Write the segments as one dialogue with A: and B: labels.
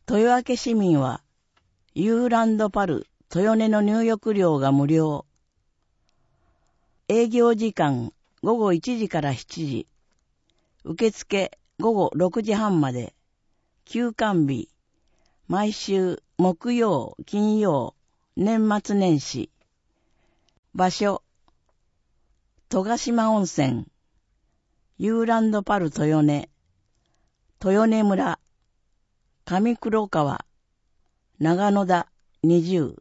A: 豊明市民は、ユーランドパル豊根の入浴料が無料。営業時間午後1時から7時。受付午後6時半まで。休館日。毎週木曜、金曜、年末年始。場所。戸ヶ島温泉。ユーランドパル豊根。豊根村。上黒川。長野田20。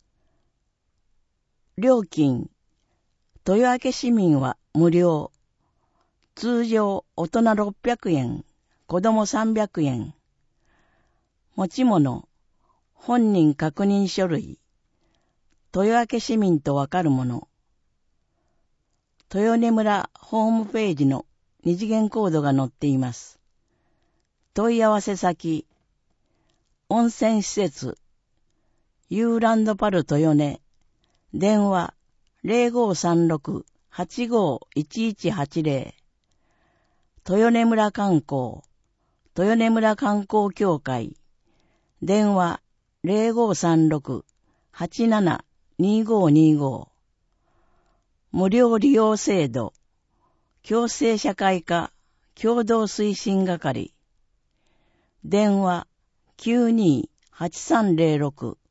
A: 料金。豊明市民は無料。通常大人600円、子供300円。持ち物、本人確認書類。豊明市民とわかるもの。豊根村ホームページの二次元コードが載っています。問い合わせ先、温泉施設、ユーランドパル豊根、電話0536-851180、豊根村観光、豊根村観光協会、電話0536-872525、無料利用制度、共生社会科共同推進係、電話92-8306